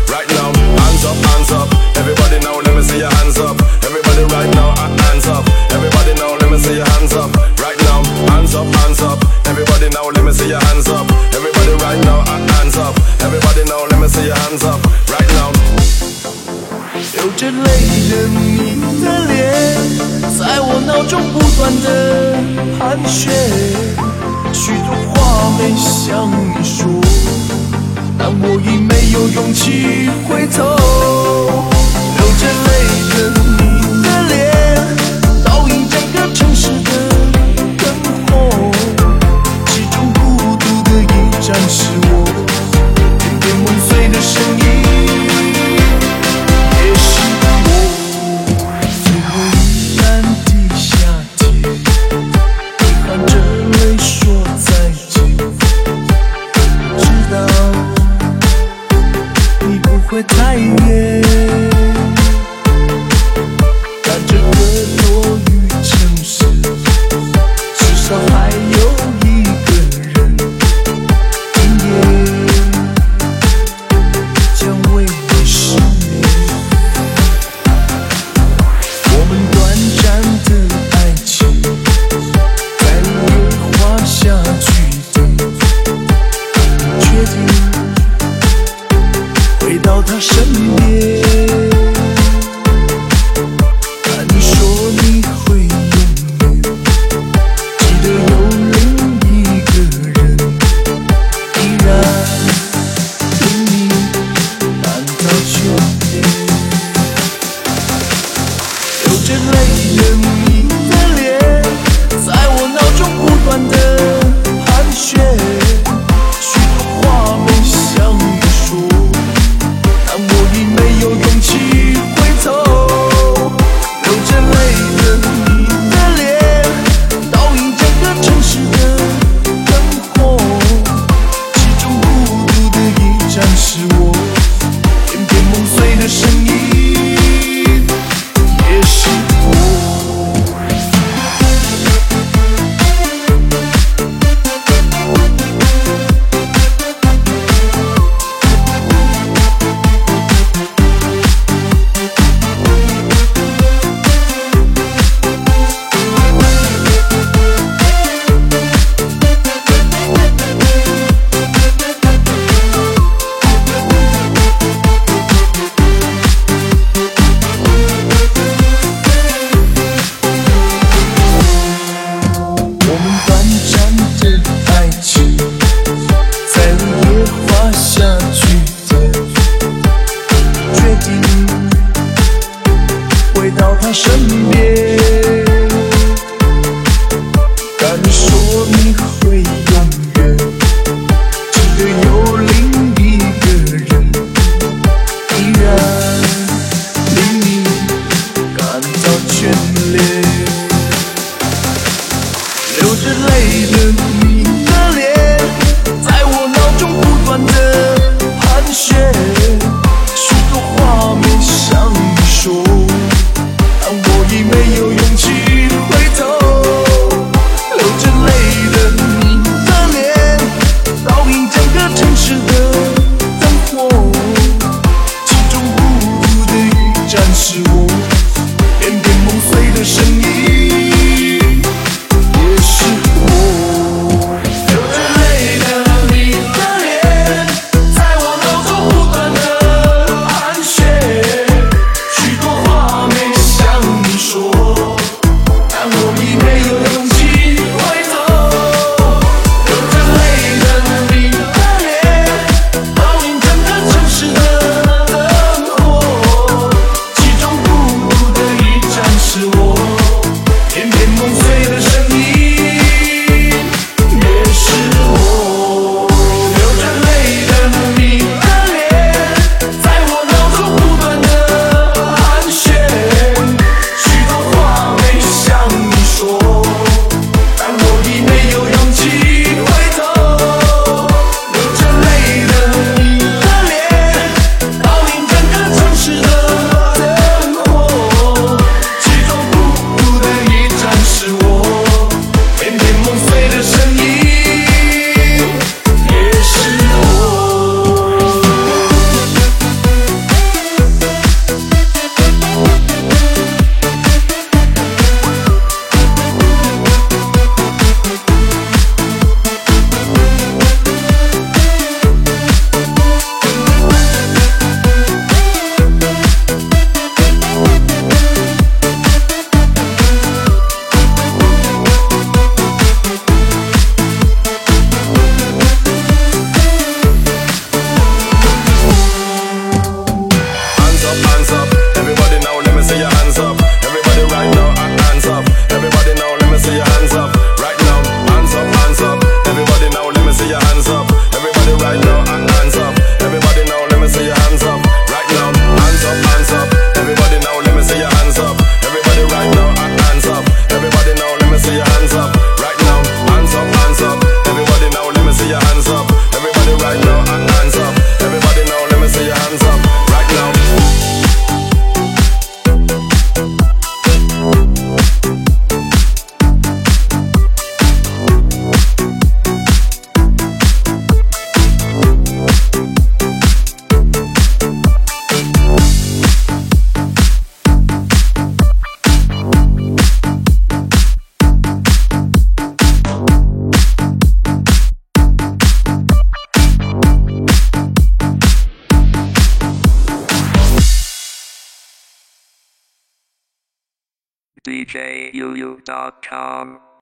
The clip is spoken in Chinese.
right now. Hands up, everybody now, let me see your hands up. Everybody right now, hands up. Everybody now, let me see your hands up. Right now, hands up. Everybody now, let me see your hands up. Everybody right now, hands up. Everybody now, let me see your hands up. Right now. 流着泪的你的脸，在我脑中不断的盘旋，许多话没向你说，但我已没有勇气回头。流着泪的你的脸，倒映整个城市的灯火，其中孤独的一盏是我，点点梦碎的声音。会太远，看这个多雨城市，至少还有一个人，今夜将为你失眠。我们短暂的爱情，在野花下去的，决定回到他身边，但你说你会永远记得有另一个人，依然令你感到眷恋。流着泪的你的脸，在我脑中不断的盘旋，许多话没向你说，我已没有勇气回头。流着泪的你的脸，倒映整个城市的灯火，其中孤独的一盏是我，片片梦碎的声音，也是我。回到他身边，但你说你会永远记得有另一个人，依然令你感到眷恋。流着泪的你的脸，在我脑中不断的盘旋，许多话没向你说，但我已没有勇气回头。流着泪的你的脸，倒映整个城市的灯火，其中孤独的一盏是我，片片梦碎的声音，也是我。流着泪的你的脸，在我脑中不断的 djuu.com.